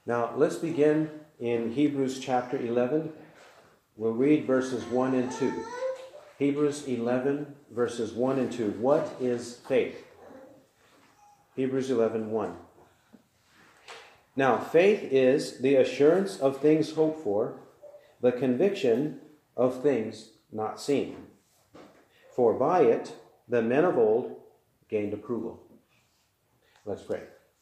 Now, let's begin in Hebrews chapter 11. We'll read verses 1 and 2. Hebrews 11, verses 1 and 2. What is faith? Hebrews 11, 1. Now, faith is the assurance of things hoped for, the conviction of things not seen. For by it the men of old gained approval. Let's pray.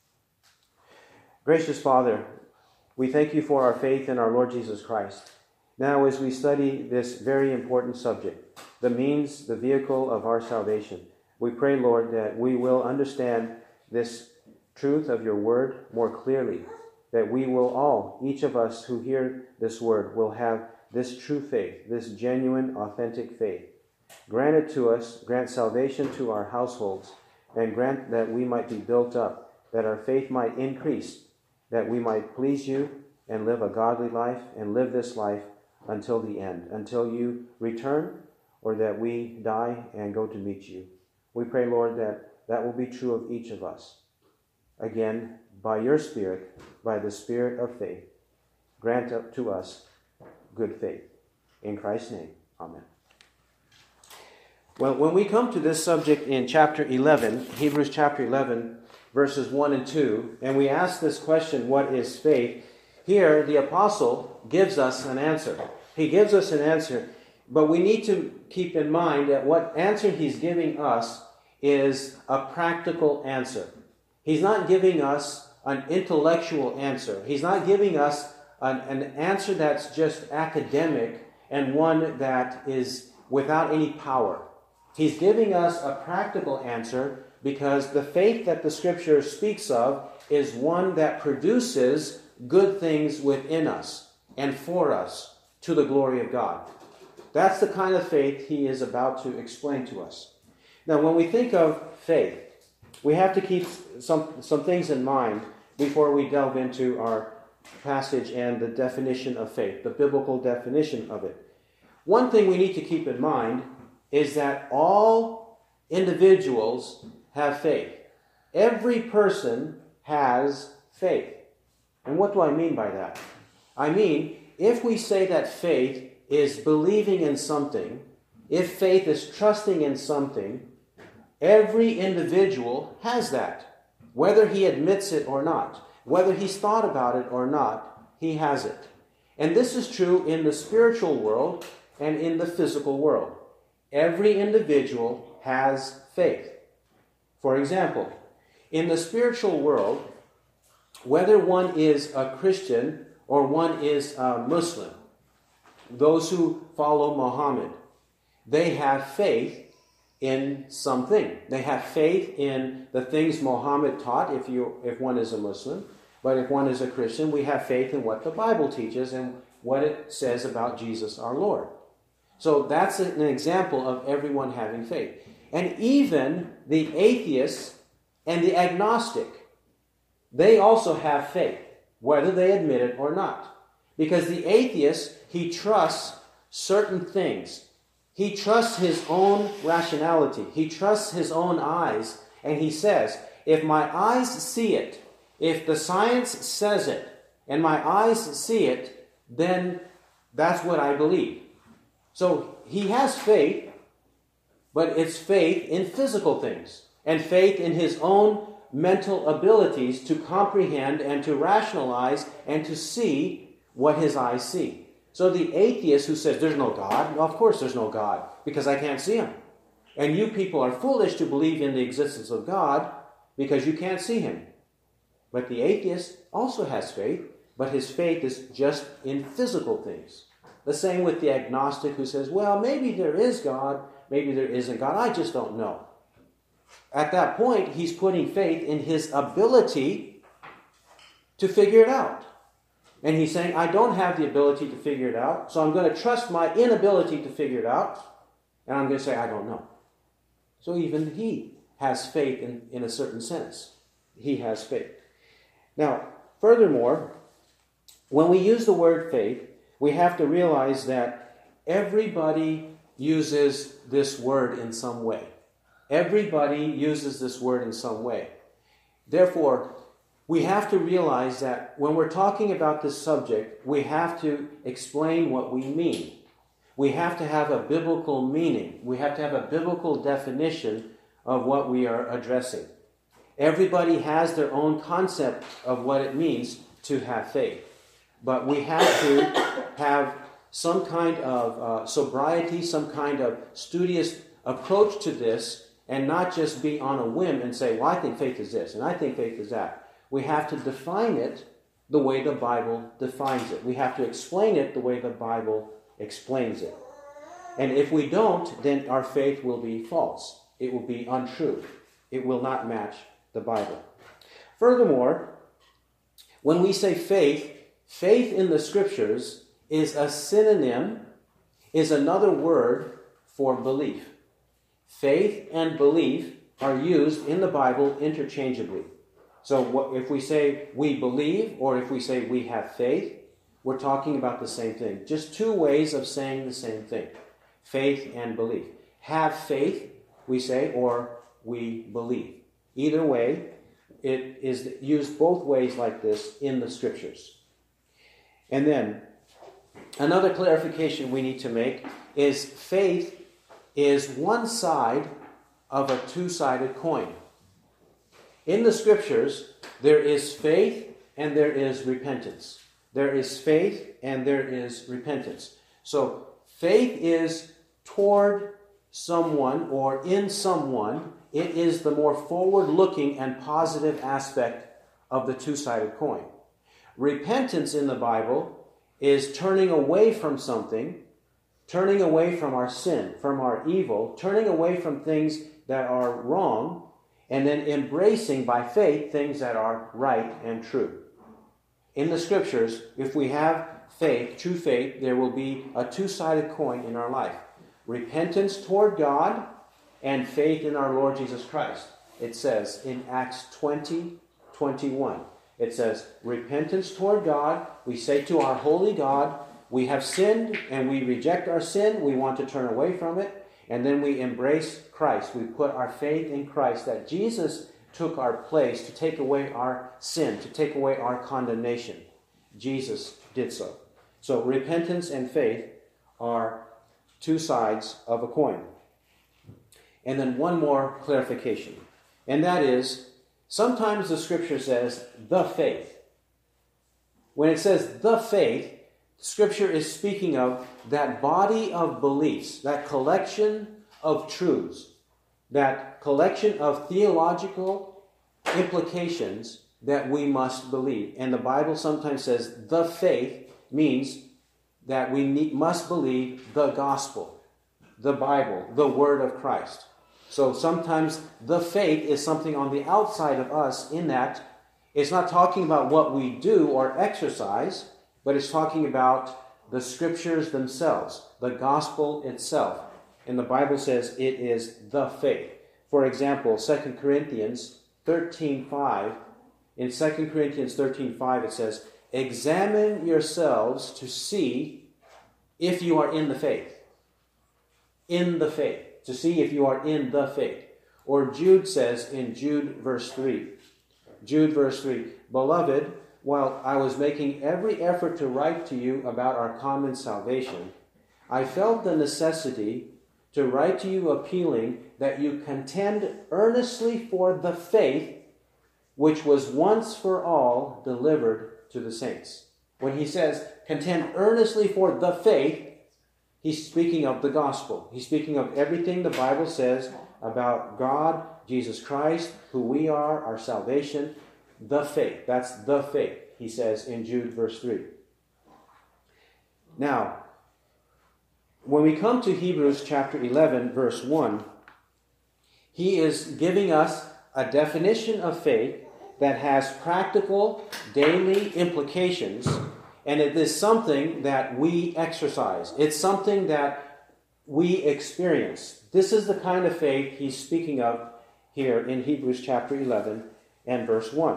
Gracious Father, we thank you for our faith in our Lord Jesus Christ. Now, as we study this very important subject, the means, the vehicle of our salvation, we pray, Lord, that we will understand this truth of your word more clearly, that we will all, each of us who hear this word, will have this true faith, this genuine, authentic faith. Grant it to us, grant salvation to our households, and grant that we might be built up, that our faith might increase, that we might please you and live a godly life and live this life until the end, until you return or that we die and go to meet you. We pray, Lord, that that will be true of each of us. Again, by your Spirit, by the Spirit of faith, grant up to us good faith. In Christ's name, amen. Well, when we come to this subject in chapter 11, Hebrews chapter 11, verses 1 and 2, and we ask this question, what is faith? Here, the apostle gives us an answer. He gives us an answer, but we need to keep in mind that what answer he's giving us is a practical answer. He's not giving us an intellectual answer. He's not giving us an answer that's just academic and one that is without any power. He's giving us a practical answer because the faith that the Scripture speaks of is one that produces good things within us and for us to the glory of God. That's the kind of faith he is about to explain to us. Now, when we think of faith, we have to keep some things in mind before we delve into our passage and the definition of faith, the biblical definition of it. One thing we need to keep in mind is that all individuals have faith. Every person has faith. And what do I mean by that? I mean, if we say that faith is believing in something, if faith is trusting in something, every individual has that. Whether he admits it or not, whether he's thought about it or not, he has it. And this is true in the spiritual world and in the physical world. Every individual has faith. For example, in the spiritual world, whether one is a Christian or one is a Muslim, those who follow Muhammad, they have faith in something. They have faith in the things Muhammad taught if one is a Muslim. But if one is a Christian, we have faith in what the Bible teaches and what it says about Jesus our Lord. So that's an example of everyone having faith. And even the atheists and the agnostic, they also have faith, whether they admit it or not. Because the atheist, he trusts certain things. He trusts his own rationality. He trusts his own eyes. And he says, if my eyes see it, if the science says it, and my eyes see it, then that's what I believe. So he has faith, but it's faith in physical things, and faith in his own mental abilities to comprehend and to rationalize and to see what his eyes see. So the atheist who says there's no God, well, of course there's no God, because I can't see him. And you people are foolish to believe in the existence of God because you can't see him. But the atheist also has faith, but his faith is just in physical things. The same with the agnostic who says, well, maybe there is God, maybe there isn't God, I just don't know. At that point, he's putting faith in his ability to figure it out. And he's saying, I don't have the ability to figure it out, so I'm going to trust my inability to figure it out, and I'm going to say, I don't know. So even he has faith in a certain sense. He has faith. Now, furthermore, when we use the word faith, we have to realize that everybody uses this word in some way. Everybody uses this word in some way. Therefore, we have to realize that when we're talking about this subject, we have to explain what we mean. We have to have a biblical meaning. We have to have a biblical definition of what we are addressing. Everybody has their own concept of what it means to have faith. But we have to have some kind of sobriety, some kind of studious approach to this, and not just be on a whim and say, well, I think faith is this, and I think faith is that. We have to define it the way the Bible defines it. We have to explain it the way the Bible explains it. And if we don't, then our faith will be false. It will be untrue. It will not match the Bible. Furthermore, when we say faith, faith in the Scriptures is a synonym, is another word for belief. Faith and belief are used in the Bible interchangeably. So if we say we believe, or if we say we have faith, we're talking about the same thing. Just two ways of saying the same thing. Faith and belief. Have faith, we say, or we believe. Either way, it is used both ways like this in the Scriptures. And then, another clarification we need to make is faith is one side of a two-sided coin. In the Scriptures, there is faith and there is repentance. There is faith and there is repentance. So, faith is toward someone or in someone. It is the more forward-looking and positive aspect of the two-sided coin. Repentance in the Bible is turning away from something, turning away from our sin, from our evil, turning away from things that are wrong, and then embracing by faith things that are right and true. In the Scriptures, if we have faith, true faith, there will be a two-sided coin in our life. Repentance toward God and faith in our Lord Jesus Christ. It says in Acts 20:21. It says, repentance toward God. We say to our holy God, we have sinned and we reject our sin. We want to turn away from it. And then we embrace Christ. We put our faith in Christ, that Jesus took our place to take away our sin, to take away our condemnation. Jesus did so. So repentance and faith are two sides of a coin. And then one more clarification. And that is, sometimes the Scripture says, the faith. When it says the faith, Scripture is speaking of that body of beliefs, that collection of truths, that collection of theological implications that we must believe. And the Bible sometimes says the faith means that we must believe the gospel, the Bible, the word of Christ. So sometimes the faith is something on the outside of us, in that it's not talking about what we do or exercise, but it's talking about the Scriptures themselves, the gospel itself. And the Bible says it is the faith. For example, 2 Corinthians 13:5. In 2 Corinthians 13:5 it says, examine yourselves to see if you are in the faith. In the faith. To see if you are in the faith. Or Jude says in Jude verse 3. Jude verse 3. Beloved, while I was making every effort to write to you about our common salvation, I felt the necessity to write to you appealing that you contend earnestly for the faith which was once for all delivered to the saints. When he says contend earnestly for the faith, he's speaking of the gospel. He's speaking of everything the Bible says about God, Jesus Christ, who we are, our salvation, the faith. That's the faith, he says in Jude verse 3. Now, when we come to Hebrews chapter 11 verse 1, he is giving us a definition of faith that has practical daily implications, and it is something that we exercise. It's something that we experience. This is the kind of faith he's speaking of here in Hebrews chapter 11 and verse 1.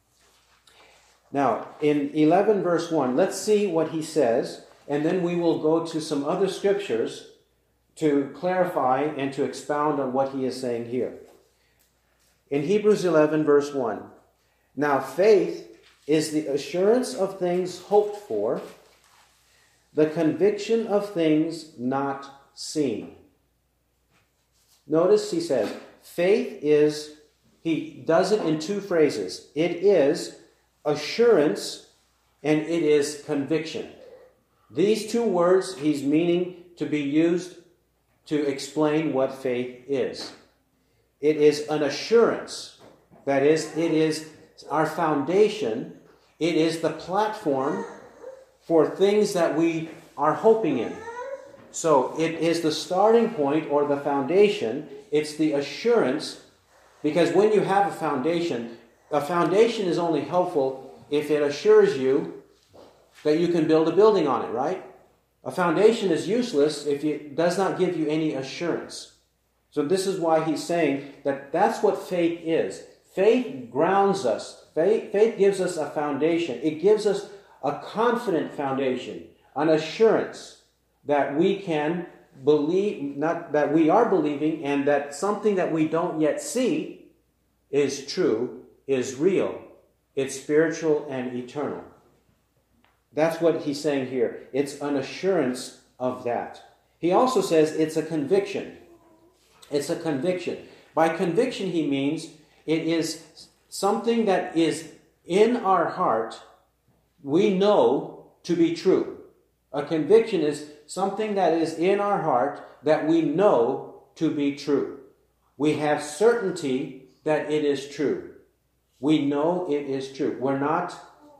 Now, in 11 verse 1, let's see what he says, and then we will go to some other scriptures to clarify and to expound on what he is saying here. In Hebrews 11 verse 1, Now, faith is the assurance of things hoped for, the conviction of things not seen. Notice he says, faith is, he does it in two phrases. It is assurance and it is conviction. These two words he's meaning to be used to explain what faith is. It is an assurance. That is, it is our foundation. It is the platform for things that we are hoping in. So it is the starting point or the foundation. It's the assurance, because when you have a foundation is only helpful if it assures you that you can build a building on it, right? A foundation is useless if it does not give you any assurance. So this is why he's saying that that's what faith is. Faith grounds us. Faith gives us a foundation. It gives us a confident foundation, an assurance that we can believe, not that we are believing, and that something that we don't yet see is true, is real. It's spiritual and eternal. That's what he's saying here. It's an assurance of that. He also says it's a conviction. It's a conviction. By conviction, he means it is something that is in our heart we know to be true. A conviction is something that is in our heart that we know to be true. We have certainty that it is true. We know it is true. We're not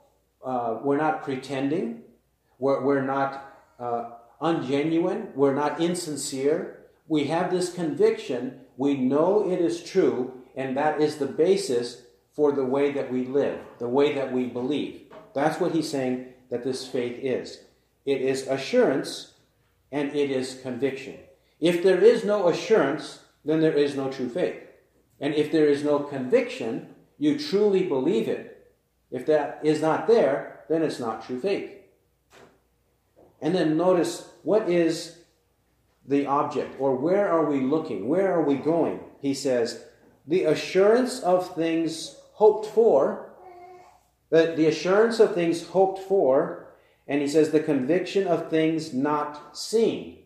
pretending. We're not ungenuine. We're not insincere. We have this conviction. We know it is true, and that is the basis for the way that we live, the way that we believe. That's what he's saying that this faith is. It is assurance and it is conviction. If there is no assurance, then there is no true faith. And if there is no conviction, you truly believe it. If that is not there, then it's not true faith. And then notice, what is the object? Or where are we looking? Where are we going? He says, the assurance of things hoped for, the assurance of things hoped for, and he says the conviction of things not seen.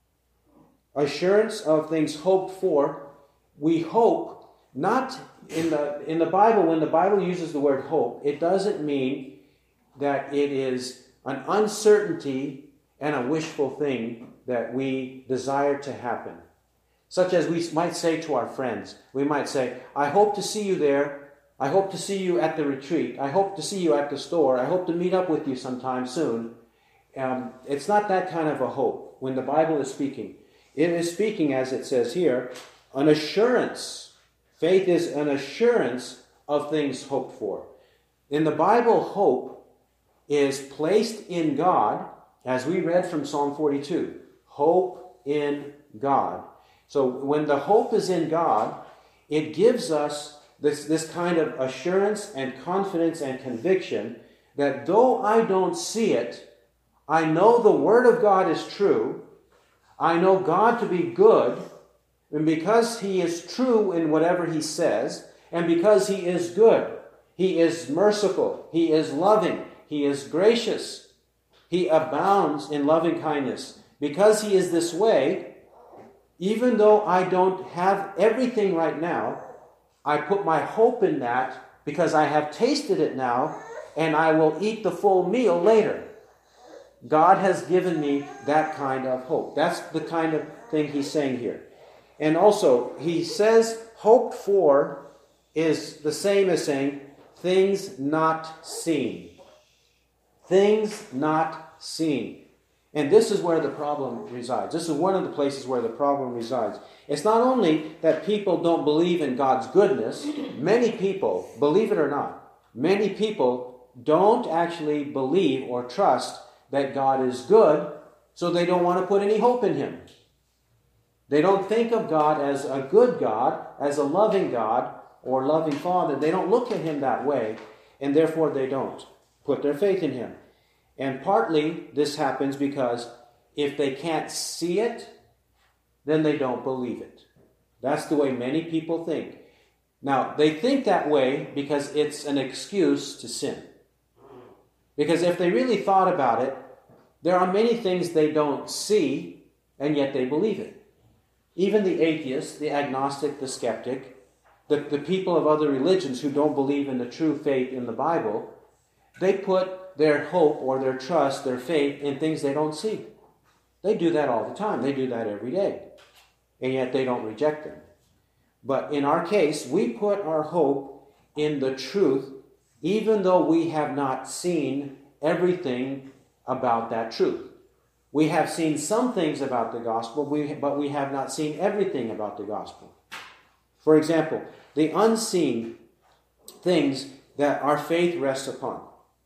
Assurance of things hoped for. We hope, not in the Bible, when the Bible uses the word hope, it doesn't mean that it is an uncertainty and a wishful thing that we desire to happen. Such as we might say to our friends. We might say, I hope to see you there. I hope to see you at the retreat. I hope to see you at the store. I hope to meet up with you sometime soon. It's not that kind of a hope when the Bible is speaking. It is speaking, as it says here, an assurance. Faith is an assurance of things hoped for. In the Bible, hope is placed in God, as we read from Psalm 42. Hope in God. So when the hope is in God, it gives us this kind of assurance and confidence and conviction that though I don't see it, I know the Word of God is true. I know God to be good. And because He is true in whatever He says, and because He is good, He is merciful, He is loving, He is gracious, He abounds in loving kindness. Because He is this way, even though I don't have everything right now, I put my hope in that because I have tasted it now, and I will eat the full meal later. God has given me that kind of hope. That's the kind of thing he's saying here. And also, he says hoped for is the same as saying things not seen. Things not seen. And this is where the problem resides. This is one of the places where the problem resides. It's not only that people don't believe in God's goodness. Many people, believe it or not, many people don't actually believe or trust that God is good, so they don't want to put any hope in Him. They don't think of God as a good God, as a loving God, or loving Father. They don't look at Him that way, and therefore they don't put their faith in Him. And partly this happens because if they can't see it, then they don't believe it. That's the way many people think. Now, they think that way because it's an excuse to sin. Because if they really thought about it, there are many things they don't see, and yet they believe it. Even the atheist, the agnostic, the skeptic, the people of other religions who don't believe in the true faith in the Bible, they put their hope or their trust, their faith in things they don't see. They do that all the time. They do that every day. And yet they don't reject them. But in our case, we put our hope in the truth, even though we have not seen everything about that truth. We have seen some things about the gospel, but we have not seen everything about the gospel. For example, the unseen things that our faith rests upon.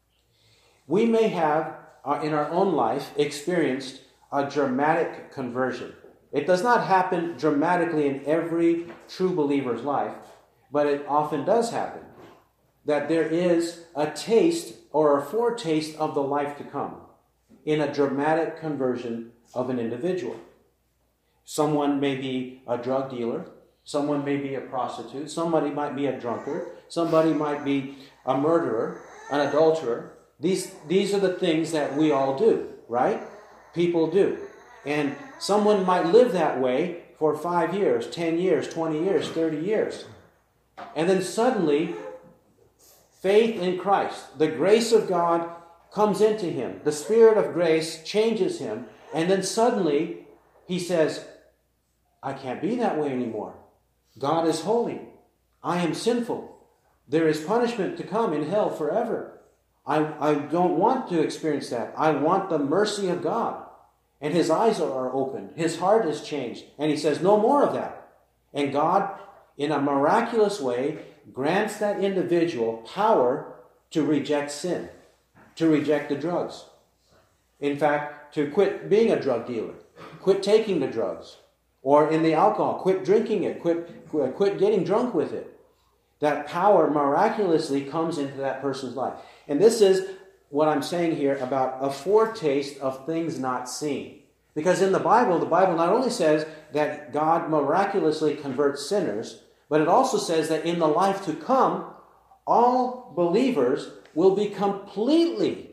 We may have, in our own life, experienced a dramatic conversion. It does not happen dramatically in every true believer's life, but it often does happen. That there is a taste or a foretaste of the life to come in a dramatic conversion of an individual. Someone may be a drug dealer. Someone may be a prostitute. Somebody might be a drunkard. Somebody might be a murderer, an adulterer. These are the things that we all do, right? People do. And someone might live that way for 5 years, 10 years, 20 years, 30 years. And then suddenly, faith in Christ, the grace of God comes into him. The Spirit of grace changes him. And then suddenly, he says, I can't be that way anymore. God is holy. I am sinful. There is punishment to come in hell forever. I don't want to experience that. I want the mercy of God. And his eyes are opened. His heart is changed. And he says, no more of that. And God, in a miraculous way, grants that individual power to reject sin, to reject the drugs. In fact, to quit being a drug dealer, quit taking the drugs, or in the alcohol, quit drinking it, quit getting drunk with it. That power miraculously comes into that person's life. And this is what I'm saying here about a foretaste of things not seen. Because in the Bible not only says that God miraculously converts sinners, but it also says that in the life to come, all believers will be completely,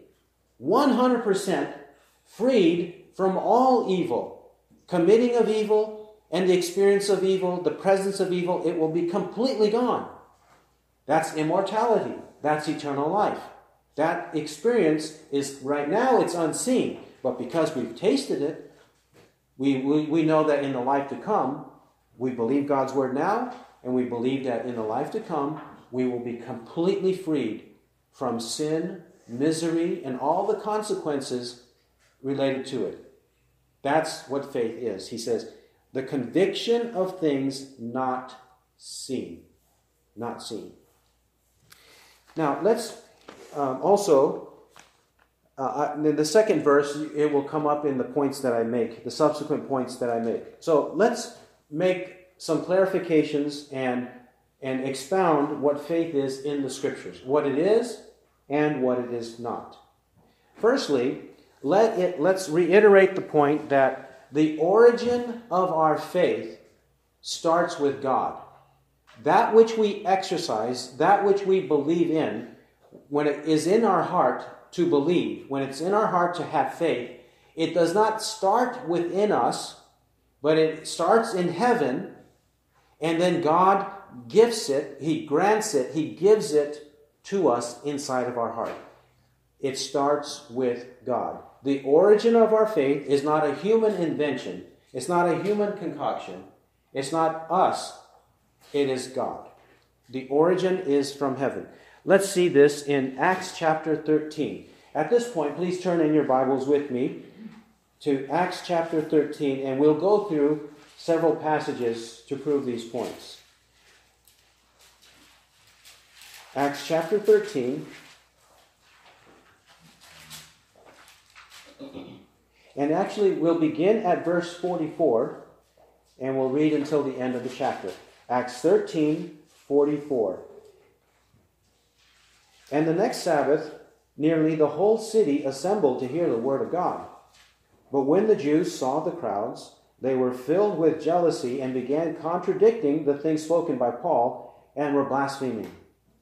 100% freed from all evil. Committing of evil and the experience of evil, the presence of evil, it will be completely gone. That's immortality. That's eternal life. That experience is, right now, it's unseen. But because we've tasted it, we know that in the life to come, we believe God's word now, and we believe that in the life to come, we will be completely freed from sin, misery, and all the consequences related to it. That's what faith is. He says, the conviction of things not seen. Not seen. Now, let's also, in the second verse, it will come up in the points that I make, the subsequent points that I make. So let's make some clarifications and expound what faith is in the Scriptures, what it is and what it is not. Firstly, let's reiterate the point that the origin of our faith starts with God. That which we exercise, that which we believe in, when it is in our heart to believe, when it's in our heart to have faith, it does not start within us, but it starts in heaven, and then God gifts it, He grants it, He gives it to us inside of our heart. It starts with God. The origin of our faith is not a human invention. It's not a human concoction. It's not us. It is God. The origin is from heaven. Let's see this in Acts chapter 13. At this point, please turn in your Bibles with me to Acts chapter 13, and we'll go through several passages to prove these points. Acts chapter 13. And actually, we'll begin at verse 44, and we'll read until the end of the chapter. Acts 13, 44. And the next Sabbath, nearly the whole city assembled to hear the word of God. But when the Jews saw the crowds, they were filled with jealousy and began contradicting the things spoken by Paul, and were blaspheming.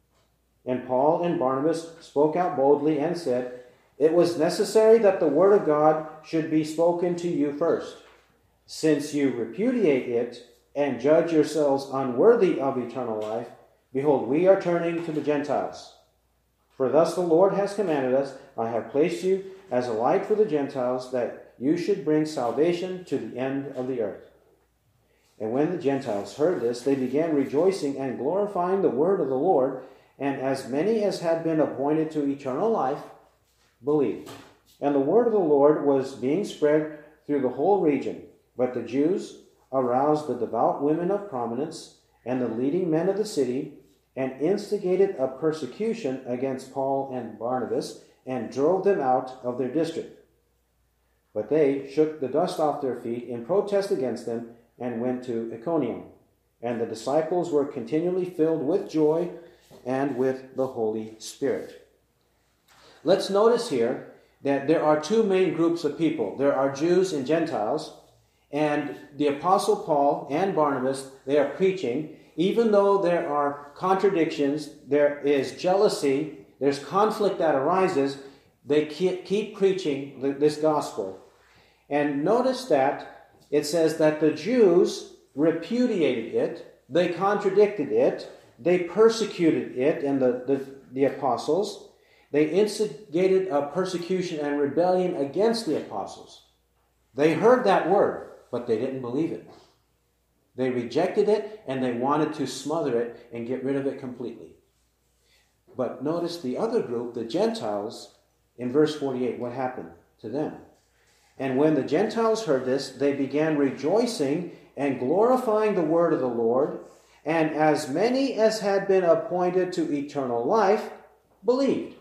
And Paul and Barnabas spoke out boldly and said, "It was necessary that the word of God should be spoken to you first. Since you repudiate it and judge yourselves unworthy of eternal life, behold, we are turning to the Gentiles. For thus the Lord has commanded us, I have placed you as a light for the Gentiles, that you should bring salvation to the end of the earth." And when the Gentiles heard this, they began rejoicing and glorifying the word of the Lord, and as many as had been appointed to eternal life believed. And the word of the Lord was being spread through the whole region. But the Jews aroused the devout women of prominence and the leading men of the city, and instigated a persecution against Paul and Barnabas, and drove them out of their district. But they shook the dust off their feet in protest against them, and went to Iconium. And the disciples were continually filled with joy and with the Holy Spirit. Let's notice here that there are two main groups of people. There are Jews and Gentiles, and the Apostle Paul and Barnabas, they are preaching. Even though there are contradictions, there is jealousy, there's conflict that arises, they keep preaching this gospel. And notice that it says that the Jews repudiated it, they contradicted it, they persecuted it and the apostles. They instigated a persecution and rebellion against the apostles. They heard that word, but they didn't believe it. They rejected it, and they wanted to smother it and get rid of it completely. But notice the other group, the Gentiles, in verse 48, what happened to them? And when the Gentiles heard this, they began rejoicing and glorifying the word of the Lord, and as many as had been appointed to eternal life believed.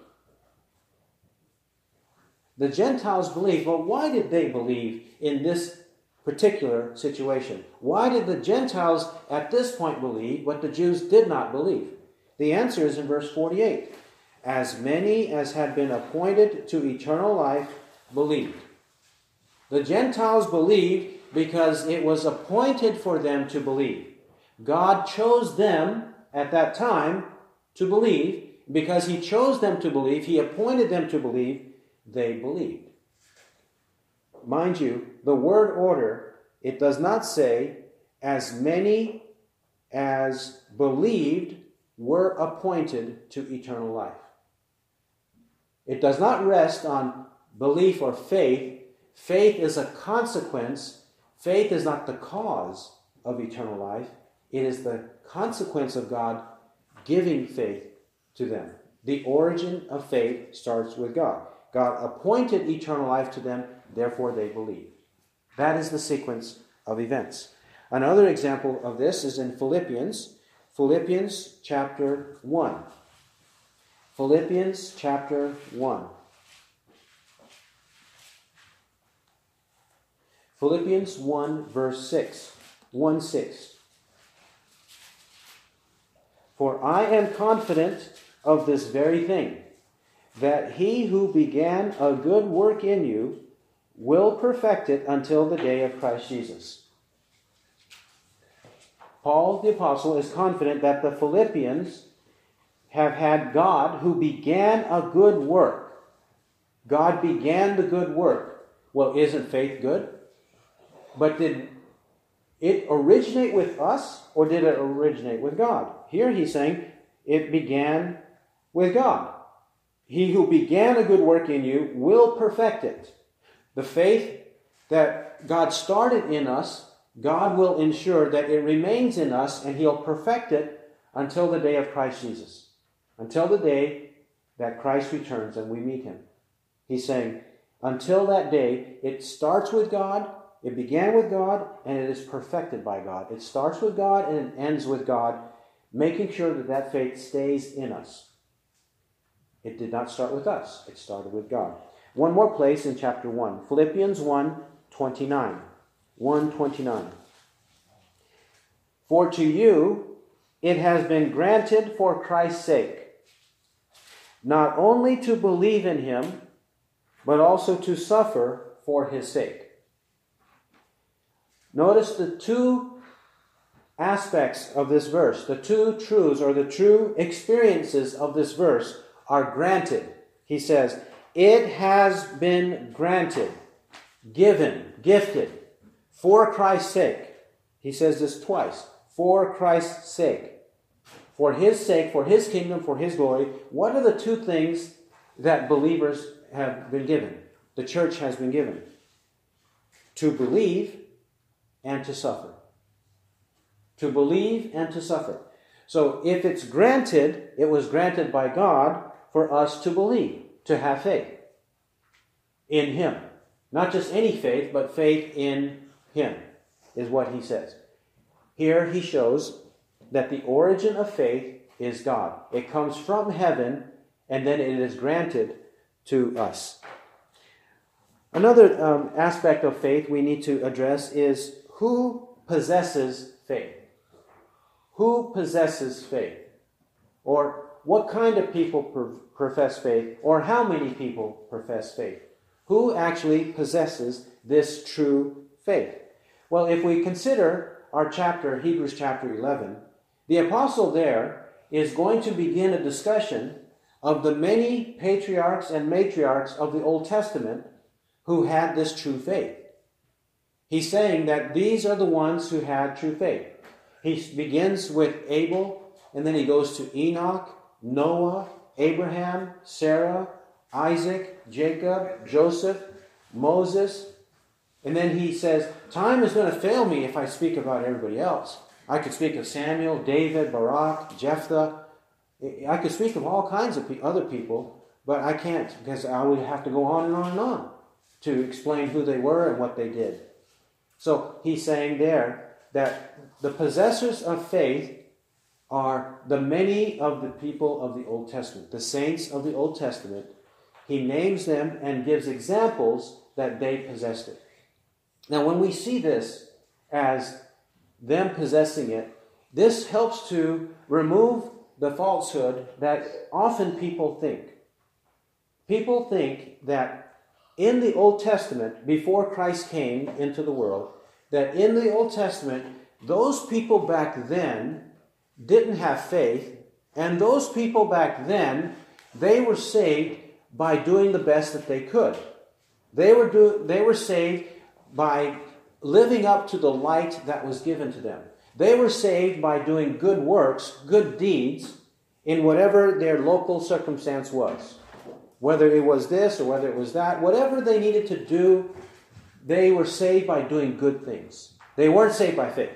The Gentiles believed. Well, why did they believe in this particular situation? Why did the Gentiles at this point believe what the Jews did not believe? The answer is in verse 48. As many as had been appointed to eternal life believed. The Gentiles believed because it was appointed for them to believe. God chose them at that time to believe. Because He chose them to believe, He appointed them to believe, they believed. Mind you, the word order, it does not say, as many as believed were appointed to eternal life. It does not rest on belief or faith. Faith is a consequence. Faith is not the cause of eternal life. It is the consequence of God giving faith to them. The origin of faith starts with God. God appointed eternal life to them, therefore they believed. That is the sequence of events. Another example of this is in Philippians. Philippians chapter 1. Philippians chapter 1. Philippians 1 verse 6. 1:6. For I am confident of this very thing, that He who began a good work in you will perfect it until the day of Christ Jesus. Paul the Apostle is confident that the Philippians have had God who began a good work. God began the good work. Well, isn't faith good? But did it originate with us, or did it originate with God? Here he's saying it began with God. He who began a good work in you will perfect it. The faith that God started in us, God will ensure that it remains in us, and He'll perfect it until the day of Christ Jesus. Until the day that Christ returns and we meet Him. He's saying, until that day, it starts with God, it began with God, and it is perfected by God. It starts with God and it ends with God, making sure that that faith stays in us. It did not start with us. It started with God. One more place in chapter 1. Philippians 1:29. 1:29. For to you it has been granted for Christ's sake, not only to believe in Him, but also to suffer for His sake. Notice the two aspects of this verse, the two truths or the true experiences of this verse are granted. He says, it has been granted, given, gifted, for Christ's sake. He says this twice. For Christ's sake. For His sake, for His kingdom, for His glory. What are the two things that believers have been given? The church has been given. To believe and to suffer. To believe and to suffer. So if it's granted, it was granted by God for us to believe, to have faith in Him. Not just any faith, but faith in Him, is what he says. Here he shows that the origin of faith is God. It comes from heaven, and then it is granted to us. Another aspect of faith we need to address is who possesses faith. Who possesses faith? Or what kind of people profess faith? Or how many people profess faith? Who actually possesses this true faith? Well, if we consider our chapter, Hebrews chapter 11, the apostle there is going to begin a discussion of the many patriarchs and matriarchs of the Old Testament who had this true faith. He's saying that these are the ones who had true faith. He begins with Abel, and then he goes to Enoch, Noah, Abraham, Sarah, Isaac, Jacob, Joseph, Moses. And then he says, time is going to fail me if I speak about everybody else. I could speak of Samuel, David, Barak, Jephthah. I could speak of all kinds of other people, but I can't because I would have to go on and on and on to explain who they were and what they did. So he's saying there that the possessors of faith are the many of the people of the Old Testament, the saints of the Old Testament. He names them and gives examples that they possessed it. Now, when we see this as them possessing it, this helps to remove the falsehood that often people think. People think that in the Old Testament, before Christ came into the world, that in the Old Testament, those people back then didn't have faith, and those people back then, they were saved by doing the best that they could. They were saved by living up to the light that was given to them. They were saved by doing good works, good deeds, in whatever their local circumstance was. Whether it was this or whether it was that, whatever they needed to do, they were saved by doing good things. They weren't saved by faith.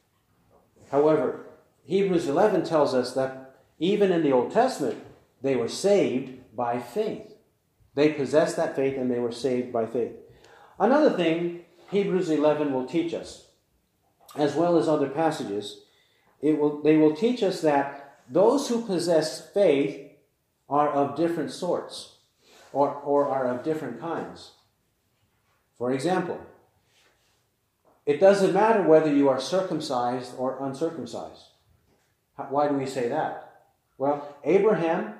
However, Hebrews 11 tells us that even in the Old Testament, they were saved by faith. They possessed that faith and they were saved by faith. Another thing Hebrews 11 will teach us, as well as other passages, they will teach us that those who possess faith are of different sorts or are of different kinds. For example, it doesn't matter whether you are circumcised or uncircumcised. Why do we say that? Well, Abraham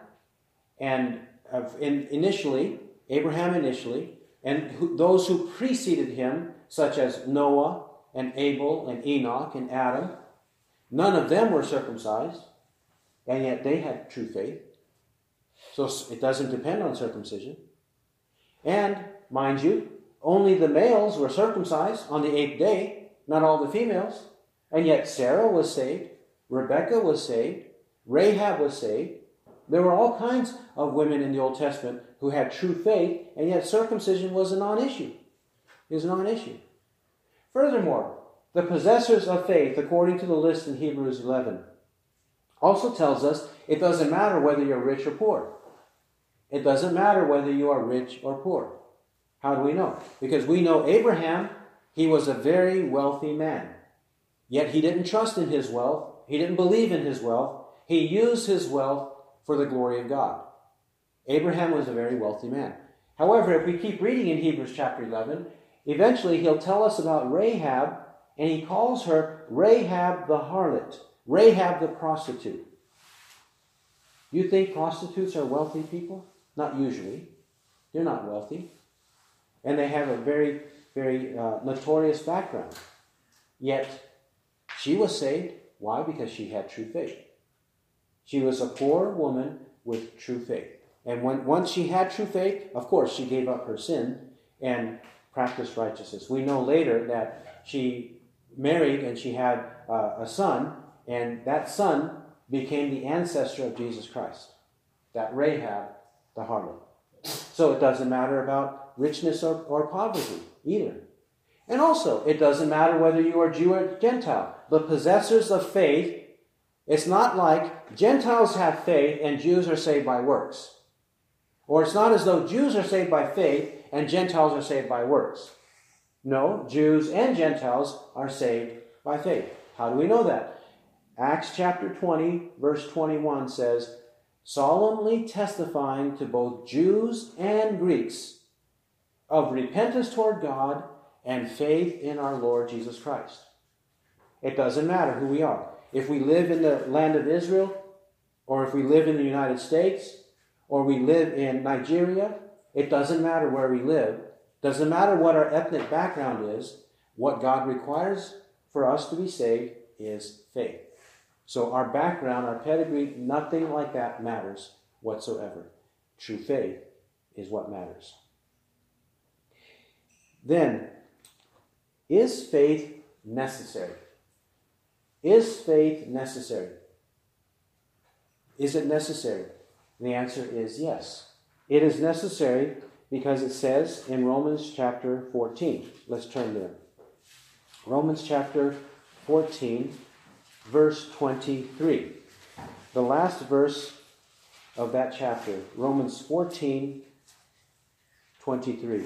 initially, and those who preceded him, such as Noah and Abel and Enoch and Adam, none of them were circumcised, and yet they had true faith. So it doesn't depend on circumcision. And, mind you, only the males were circumcised on the 8th day, not all the females. And yet Sarah was saved, Rebekah was saved, Rahab was saved. There were all kinds of women in the Old Testament who had true faith, and yet circumcision was a non-issue. It was a non-issue. Furthermore, the possessors of faith, according to the list in Hebrews 11, also tells us it doesn't matter whether you're rich or poor. It doesn't matter whether you are rich or poor. How do we know? Because we know Abraham, he was a very wealthy man. Yet he didn't trust in his wealth. He didn't believe in his wealth. He used his wealth for the glory of God. Abraham was a very wealthy man. However, if we keep reading in Hebrews chapter 11, eventually he'll tell us about Rahab, and he calls her Rahab the harlot, Rahab the prostitute. You think prostitutes are wealthy people? Not usually. They're not wealthy. And they have a very, very notorious background. Yet, She was saved. Why? Because she had true faith. She was a poor woman with true faith. And once she had true faith, of course, she gave up her sin and practiced righteousness. We know later that she married and she had a son, and that son became the ancestor of Jesus Christ. That Rahab, the harlot. So it doesn't matter about richness or poverty either. And also, it doesn't matter whether you are Jew or Gentile. The possessors of faith, it's not like Gentiles have faith and Jews are saved by works. Or it's not as though Jews are saved by faith and Gentiles are saved by works. No, Jews and Gentiles are saved by faith. How do we know that? Acts chapter 20, verse 21 says, solemnly testifying to both Jews and Greeks of repentance toward God and faith in our Lord Jesus Christ. It doesn't matter who we are. If we live in the land of Israel, or if we live in the United States, or we live in Nigeria, it doesn't matter where we live. Doesn't matter what our ethnic background is. What God requires for us to be saved is faith. So our background, our pedigree, nothing like that matters whatsoever. True faith is what matters. Then, is faith necessary? Is faith necessary? Is it necessary? The answer is yes. It is necessary because it says in Romans chapter 14. Let's turn there. Romans chapter 14, verse 23. The last verse of that chapter, Romans 14, 23.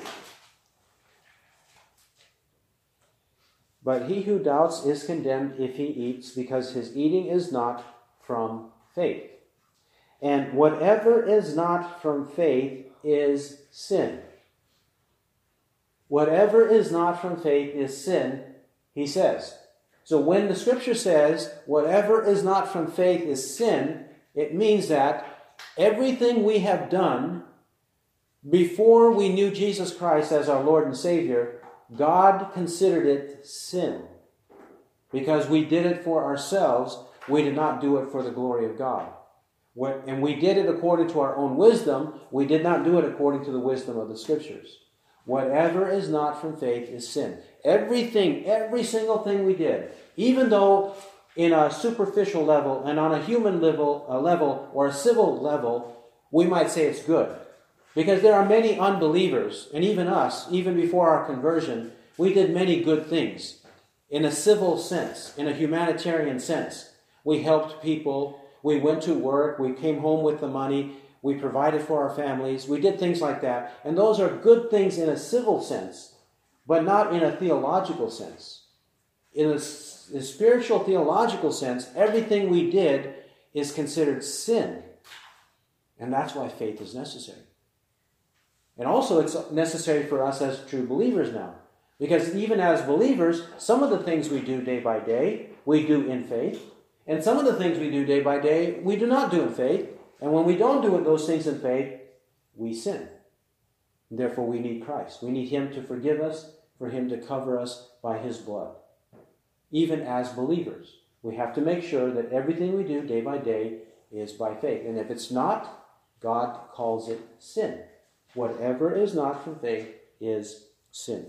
But he who doubts is condemned if he eats, because his eating is not from faith. And whatever is not from faith is sin. Whatever is not from faith is sin, he says. So when the scripture says, whatever is not from faith is sin, it means that everything we have done before we knew Jesus Christ as our Lord and Savior, God considered it sin. Because we did it for ourselves, we did not do it for the glory of God. And we did it according to our own wisdom, we did not do it according to the wisdom of the Scriptures. Whatever is not from faith is sin. Everything, every single thing we did, even though in a superficial level and on a human level or a civil level, we might say it's good. Because there are many unbelievers, and even us, even before our conversion, we did many good things in a civil sense, in a humanitarian sense. We helped people, we went to work, we came home with the money, we provided for our families, we did things like that. And those are good things in a civil sense, but not in a theological sense. In a spiritual theological sense, everything we did is considered sin. And that's why faith is necessary. And also it's necessary for us as true believers now. Because even as believers, some of the things we do day by day, we do in faith. And some of the things we do day by day, we do not do in faith. And when we don't do those things in faith, we sin. And therefore we need Christ. We need Him to forgive us, for Him to cover us by His blood. Even as believers, we have to make sure that everything we do day by day is by faith. And if it's not, God calls it sin. Whatever is not from faith is sin.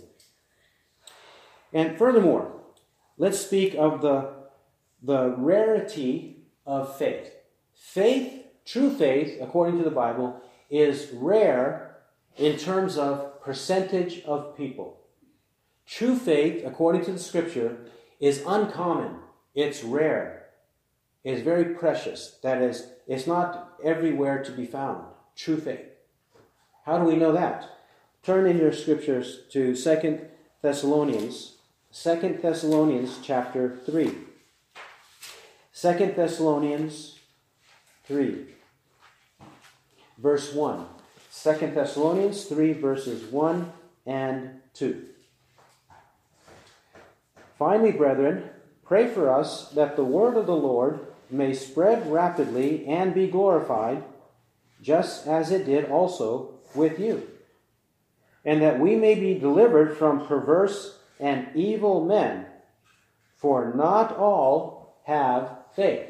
And furthermore, let's speak of the rarity of faith. Faith, true faith, according to the Bible, is rare in terms of percentage of people. True faith, according to the Scripture, is uncommon. It's rare. It's very precious. That is, it's not everywhere to be found. True faith. How do we know that? Turn in your scriptures to 2 Thessalonians. 2 Thessalonians chapter 3. 2 Thessalonians 3. Verse 1. 2 Thessalonians 3 verses 1 and 2. Finally, brethren, pray for us that the word of the Lord may spread rapidly and be glorified, just as it did also with you, and that we may be delivered from perverse and evil men, for not all have faith.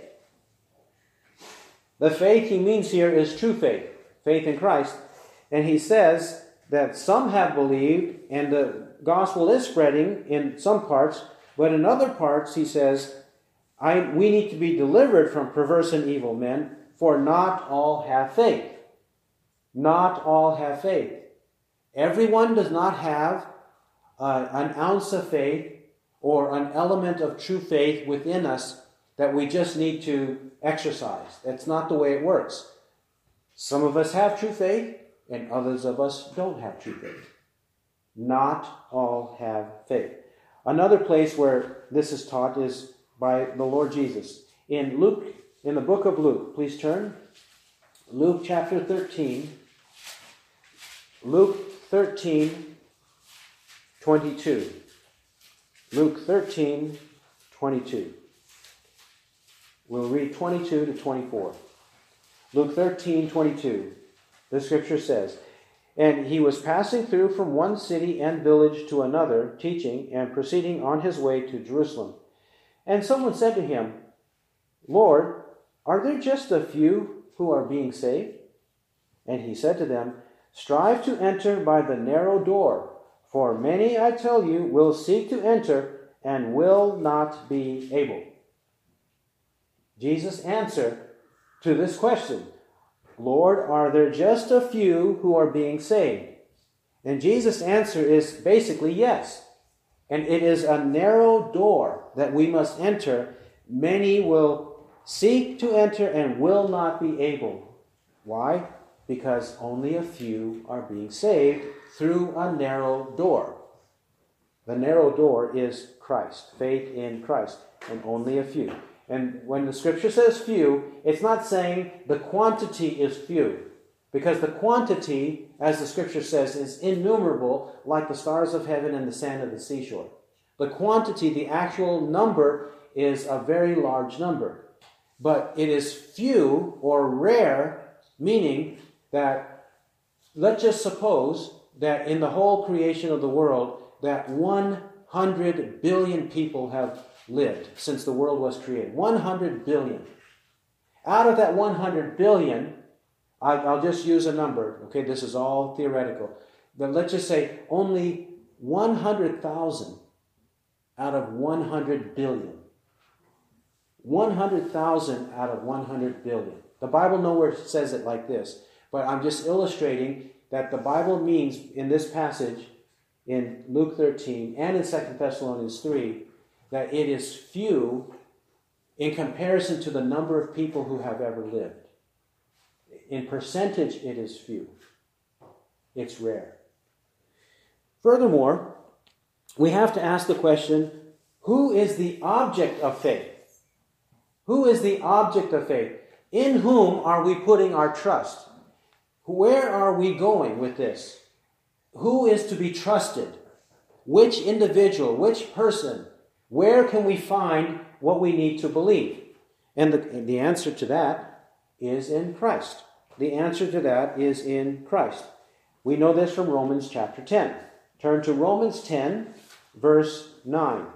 The faith he means here is true faith, faith in Christ. And he says that some have believed, and the gospel is spreading in some parts, but in other parts, he says, we need to be delivered from perverse and evil men, for not all have faith. Not all have faith. Everyone does not have an ounce of faith or an element of true faith within us that we just need to exercise. That's not the way it works. Some of us have true faith, and others of us don't have true faith. Not all have faith. Another place where this is taught is by the Lord Jesus. In Luke, in the book of Luke, please turn. Luke chapter 13. Luke 13, 22. Luke 13, 22. We'll read 22 to 24. Luke 13, 22. The scripture says, "And he was passing through from one city and village to another, teaching, and proceeding on his way to Jerusalem. And someone said to him, 'Lord, are there just a few who are being saved?' And he said to them, 'Strive to enter by the narrow door, for many, I tell you, will seek to enter and will not be able.'" Jesus' answer to this question, "Lord, are there just a few who are being saved?" And Jesus' answer is basically yes. And it is a narrow door that we must enter. Many will seek to enter and will not be able. Why? Because only a few are being saved through a narrow door. The narrow door is Christ, faith in Christ, and only a few. And when the scripture says few, it's not saying the quantity is few. Because the quantity, as the scripture says, is innumerable, like the stars of heaven and the sand of the seashore. The quantity, the actual number, is a very large number. But it is few or rare, meaning that, let's just suppose that in the whole creation of the world, that 100 billion people have lived since the world was created. 100 billion. Out of that 100 billion, I'll just use a number. Okay, this is all theoretical. But let's just say only 100,000 out of 100 billion. 100,000 out of 100 billion. The Bible nowhere says it like this, but I'm just illustrating that the Bible means in this passage in Luke 13 and in 2 Thessalonians 3 that it is few in comparison to the number of people who have ever lived. In percentage, it is few. It's rare. Furthermore, we have to ask the question, who is the object of faith? Who is the object of faith? In whom are we putting our trust? Where are we going with this? Who is to be trusted? Which individual, which person? Where can we find what we need to believe? And the answer to that is in Christ. The answer to that is in Christ. We know this from Romans chapter 10. Turn to Romans 10, verse 9.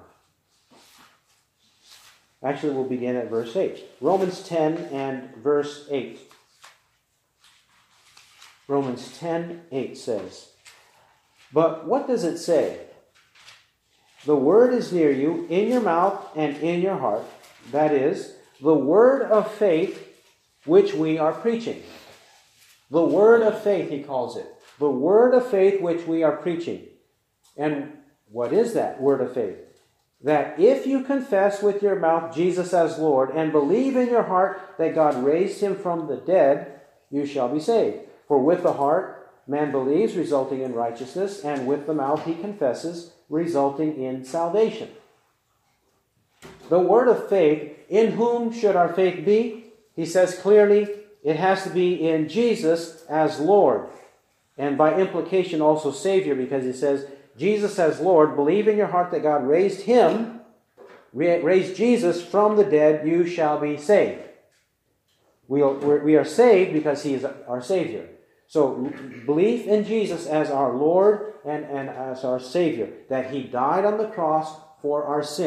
Actually, we'll begin at verse 8. Romans 10 and verse 8. Romans 10, 8 says, "But what does it say? The word is near you, in your mouth and in your heart. That is, the word of faith which we are preaching." The word of faith, he calls it. The word of faith which we are preaching. And what is that word of faith? That if you confess with your mouth Jesus as Lord and believe in your heart that God raised him from the dead, you shall be saved. For with the heart man believes, resulting in righteousness, and with the mouth he confesses, resulting in salvation. The word of faith, in whom should our faith be? He says clearly, it has to be in Jesus as Lord. And by implication also Savior, because he says, Jesus as Lord, believe in your heart that God raised him, raised Jesus from the dead, you shall be saved. We are saved because he is our Savior. So belief in Jesus as our Lord and as our Savior, that he died on the cross for our sins.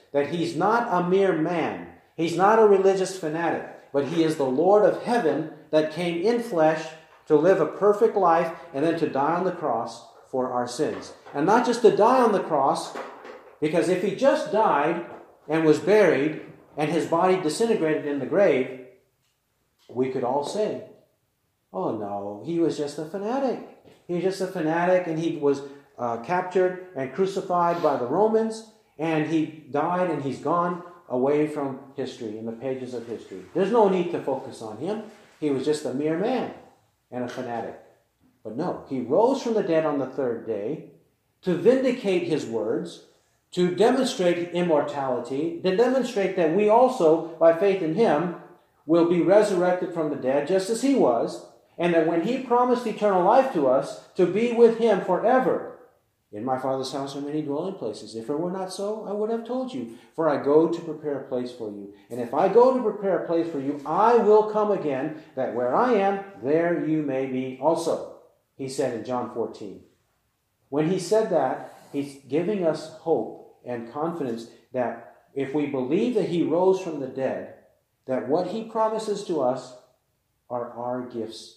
that he's not a mere man. He's not a religious fanatic, but he is the Lord of heaven that came in flesh to live a perfect life and then to die on the cross for our sins. And not just to die on the cross, because if he just died and was buried and his body disintegrated in the grave, we could all say, oh no, he was just a fanatic. He was just a fanatic, and he was captured and crucified by the Romans, and he died and he's gone away from history, in the pages of history. There's no need to focus on him. He was just a mere man and a fanatic. But no, he rose from the dead on the third day to vindicate his words, to demonstrate immortality, to demonstrate that we also, by faith in him, will be resurrected from the dead just as he was, and that when he promised eternal life to us, to be with him forever. In my Father's house are many dwelling places. If it were not so, I would have told you. For I go to prepare a place for you. And if I go to prepare a place for you, I will come again, that where I am, there you may be also. He said in John 14. When he said that, he's giving us hope and confidence that if we believe that he rose from the dead, that what he promises to us are our gifts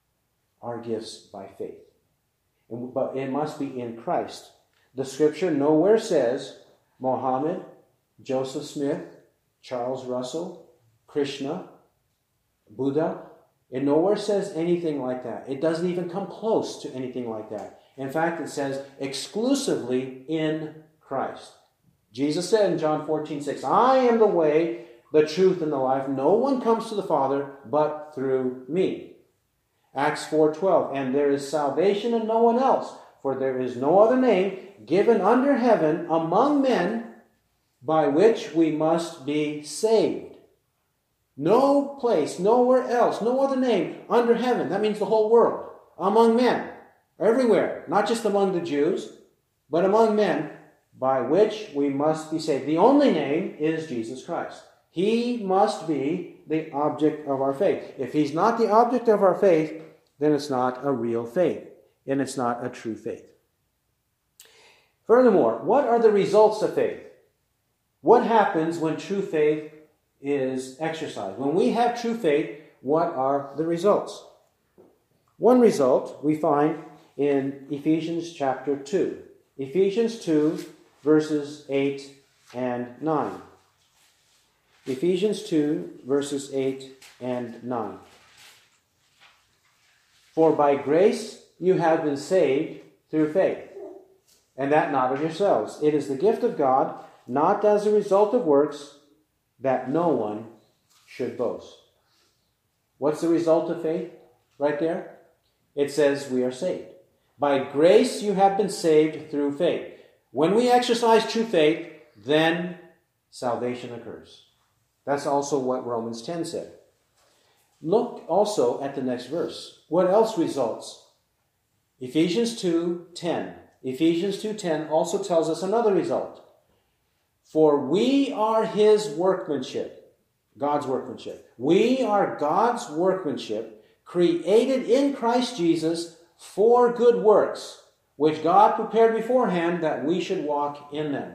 by faith. But it must be in Christ. The scripture nowhere says Mohammed, Joseph Smith, Charles Russell, Krishna, Buddha. It nowhere says anything like that. It doesn't even come close to anything like that. In fact, it says exclusively in Christ. Jesus said in John 14:6, I am the way, the truth, and the life. No one comes to the Father but through me. Acts 4:12, and there is salvation in no one else, for there is no other name given under heaven among men by which we must be saved. No place, nowhere else, no other name under heaven. That means the whole world. Among men, everywhere, not just among the Jews, but among men by which we must be saved. The only name is Jesus Christ. He must be the object of our faith. If he's not the object of our faith, then it's not a real faith, and it's not a true faith. Furthermore, what are the results of faith? What happens when true faith is exercised? When we have true faith, what are the results? One result we find in Ephesians chapter 2. Ephesians 2, verses 8 and 9. Ephesians 2, verses 8 and 9. For by grace you have been saved through faith, and that not of yourselves. It is the gift of God, not as a result of works, that no one should boast. What's the result of faith right there? It says we are saved. By grace you have been saved through faith. When we exercise true faith, then salvation occurs. That's also what Romans 10 said. Look also at the next verse. What else results? Ephesians 2:10. Ephesians 2:10 also tells us another result. For we are his workmanship, God's workmanship. We are God's workmanship, created in Christ Jesus for good works, which God prepared beforehand that we should walk in them.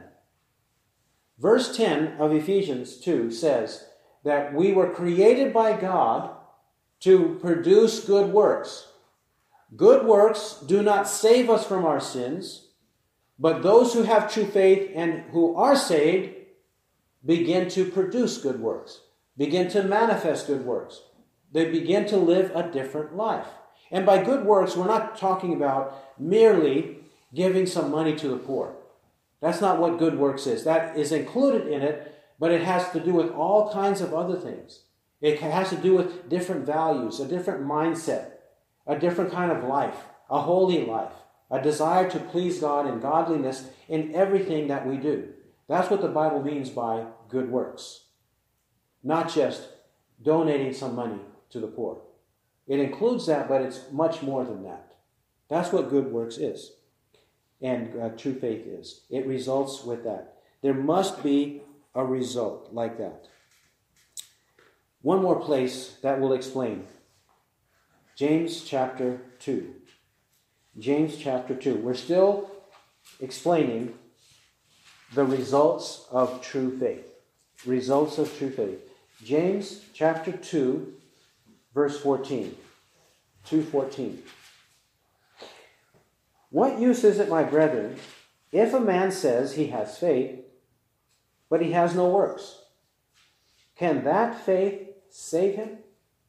Verse 10 of Ephesians 2 says that we were created by God to produce good works. Good works do not save us from our sins, but those who have true faith and who are saved begin to produce good works, begin to manifest good works. They begin to live a different life. And by good works, we're not talking about merely giving some money to the poor. That's not what good works is. That is included in it, but it has to do with all kinds of other things. It has to do with different values, a different mindset, a different kind of life, a holy life, a desire to please God and godliness in everything that we do. That's what the Bible means by good works. Not just donating some money to the poor. It includes that, but it's much more than that. That's what good works is. And true faith is. It results with that. There must be a result like that. One more place that will explain. James chapter 2. James chapter 2. We're still explaining the results of true faith. Results of true faith. James chapter 2, verse 14. 2:14. What use is it, my brethren, if a man says he has faith, but he has no works? Can that faith save him?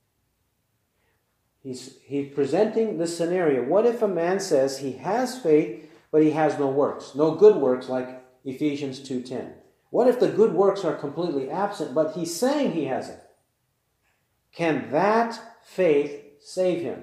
He's presenting the scenario. What if a man says he has faith, but he has no works? No good works, like Ephesians 2:10. What if the good works are completely absent, but he's saying he has it? Can that faith save him?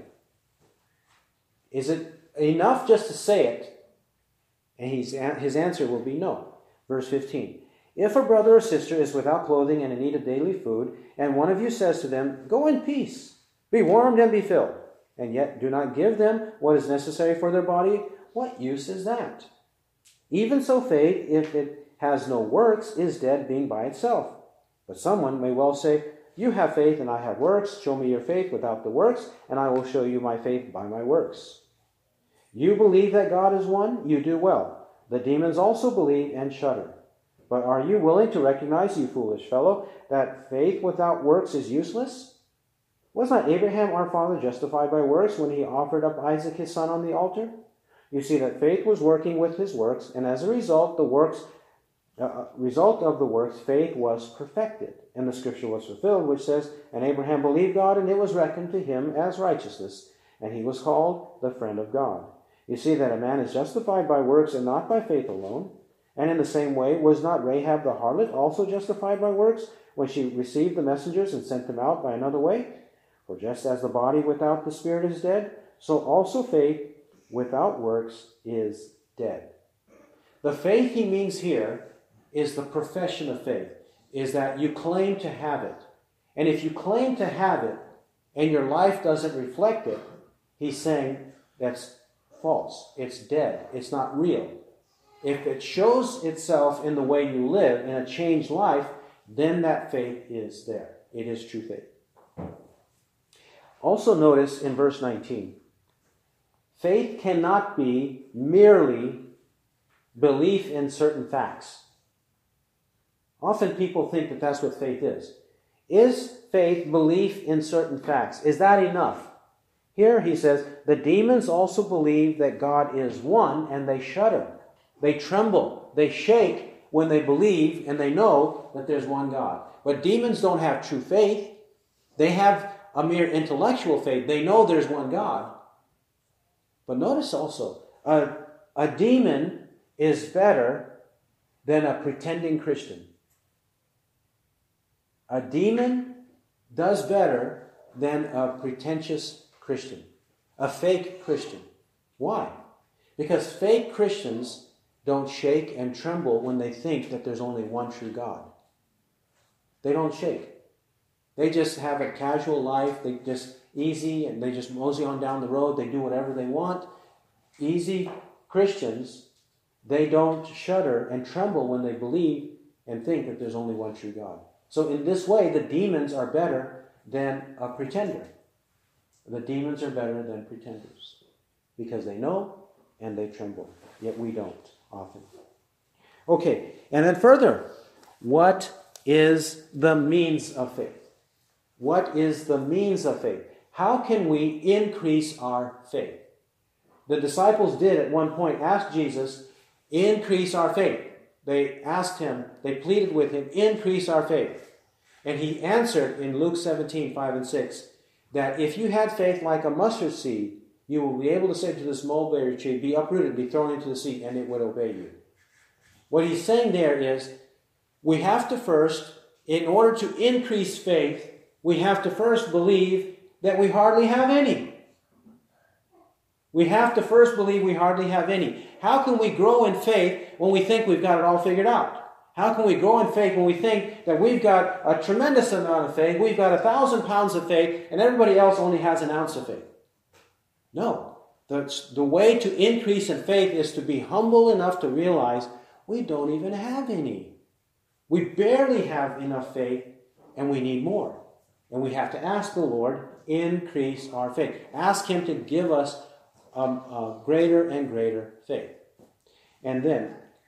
Is it enough just to say it? And his answer will be no. Verse 15. If a brother or sister is without clothing and in need of daily food, and one of you says to them, go in peace, be warmed and be filled, and yet do not give them what is necessary for their body, what use is that? Even so faith, if it has no works, is dead, being by itself. But someone may well say, you have faith and I have works. Show me your faith without the works, and I will show you my faith by my works. You believe that God is one? You do well. The demons also believe and shudder. But are you willing to recognize, you foolish fellow, that faith without works is useless? Was not Abraham our father justified by works when he offered up Isaac his son on the altar? You see that faith was working with his works, and as a result, result of the works, faith was perfected. And the scripture was fulfilled, which says, and Abraham believed God, and it was reckoned to him as righteousness, and he was called the friend of God. You see that a man is justified by works and not by faith alone. And in the same way, was not Rahab the harlot also justified by works when she received the messengers and sent them out by another way? For just as the body without the spirit is dead, so also faith without works is dead. The faith he means here is the profession of faith, is that you claim to have it. And if you claim to have it and your life doesn't reflect it, he's saying that's false. It's dead. It's not real. If it shows itself in the way you live, in a changed life, then that faith is there. It is true faith. Also notice in verse 19, faith cannot be merely belief in certain facts. Often people think that that's what faith is. Is faith belief in certain facts? Is that enough? Here he says, the demons also believe that God is one, and they shudder. They tremble. They shake when they believe and they know that there's one God. But demons don't have true faith. They have a mere intellectual faith. They know there's one God. But notice also, a demon is better than a pretending Christian. A demon does better than a pretentious Christian, a fake Christian. Why? Because fake Christians don't shake and tremble when they think that there's only one true God. They don't shake. They just have a casual life. They just easy, and they just mosey on down the road. They do whatever they want. Easy Christians, they don't shudder and tremble when they believe and think that there's only one true God. So in this way, the demons are better than a pretender. The demons are better than pretenders because they know and they tremble. Yet we don't often. Okay, and then further, what is the means of faith? What is the means of faith? How can we increase our faith? The disciples did at one point ask Jesus, increase our faith. They asked him, they pleaded with him, increase our faith. And he answered in Luke 17:5-6, that if you had faith like a mustard seed, you will be able to say to this mulberry tree, be uprooted, be thrown into the sea, and it would obey you. What he's saying there is, we have to first, in order to increase faith, we have to first believe that we hardly have any. We have to first believe we hardly have any. How can we grow in faith when we think we've got it all figured out? How can we grow in faith when we think that we've got a tremendous amount of faith, we've got 1,000 pounds of faith, and everybody else only has an ounce of faith? No. The way to increase in faith is to be humble enough to realize we don't even have any. We barely have enough faith, and we need more. And we have to ask the Lord, increase our faith. Ask him to give us a greater and greater faith. And then,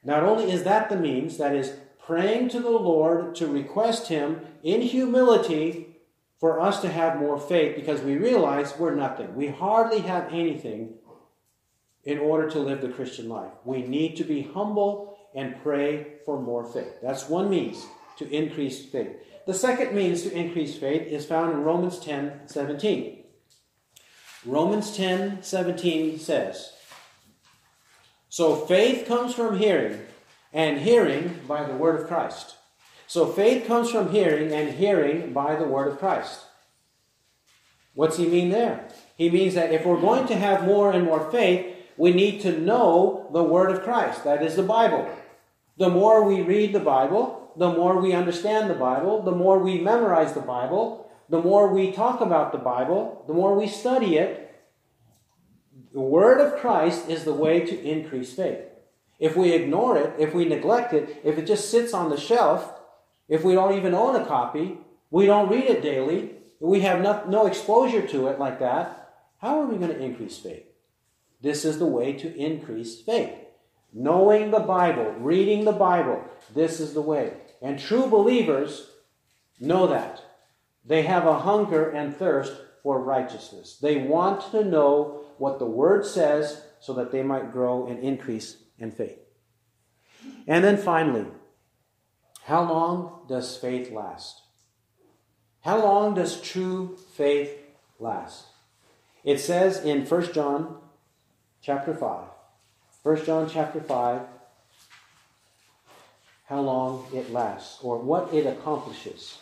Not only is that the means, that is, praying to the Lord to request Him in humility for us to have more faith, because we realize we're nothing. We hardly have anything in order to live the Christian life. We need to be humble and pray for more faith. That's one means to increase faith. The second means to increase faith is found in Romans 10:17. Romans 10:17 says, "So faith comes from hearing, and hearing by the word of Christ." So faith comes from hearing, and hearing by the word of Christ. What's he mean there? He means that if we're going to have more and more faith, we need to know the word of Christ. That is the Bible. The more we read the Bible, the more we understand the Bible, the more we memorize the Bible, the more we talk about the Bible, the more we study it. The word of Christ is the way to increase faith. If we ignore it, if we neglect it, if it just sits on the shelf, if we don't even own a copy, we don't read it daily, we have no exposure to it like that, how are we going to increase faith? This is the way to increase faith. Knowing the Bible, reading the Bible, this is the way. And true believers know that. They have a hunger and thirst for righteousness. They want to know what the Word says so that they might grow and increase in faith. And then finally, how long does faith last? How long does true faith last? It says in 1 John chapter 5. 1 John chapter 5, how long it lasts, or what it accomplishes.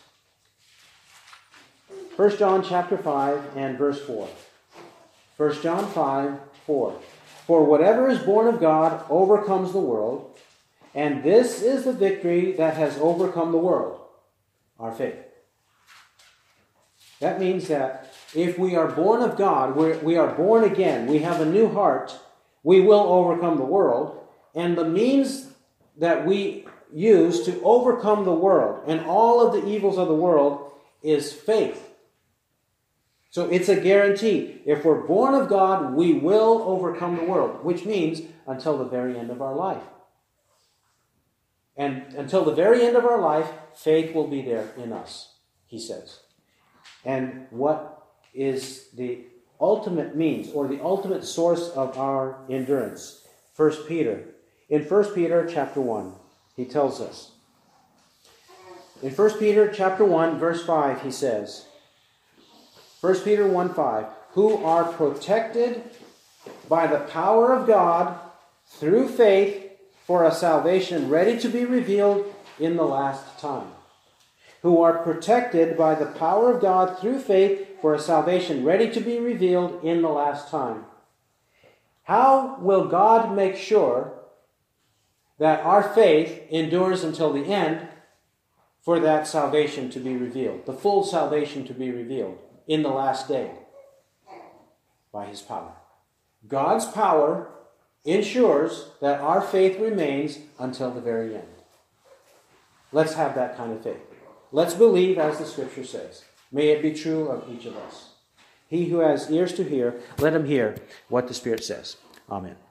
1 John chapter 5 and verse 4. 1 John 5, 4. "For whatever is born of God overcomes the world, and this is the victory that has overcome the world, our faith." That means that if we are born of God, we are born again, we have a new heart, we will overcome the world. And the means that we use to overcome the world and all of the evils of the world is faith. So it's a guarantee. If we're born of God, we will overcome the world, which means until the very end of our life. And until the very end of our life, faith will be there in us, he says. And what is the ultimate means or the ultimate source of our endurance? 1 Peter. In 1 Peter chapter 1, he tells us. In 1 Peter chapter 1, verse 5, he says, 1 Peter 1:5, "Who are protected by the power of God through faith for a salvation ready to be revealed in the last time." Who are protected by the power of God through faith for a salvation ready to be revealed in the last time. How will God make sure that our faith endures until the end for that salvation to be revealed, the full salvation to be revealed in the last day? By his power. God's power ensures that our faith remains until the very end. Let's have that kind of faith. Let's believe as the Scripture says. May it be true of each of us. He who has ears to hear, let him hear what the Spirit says. Amen.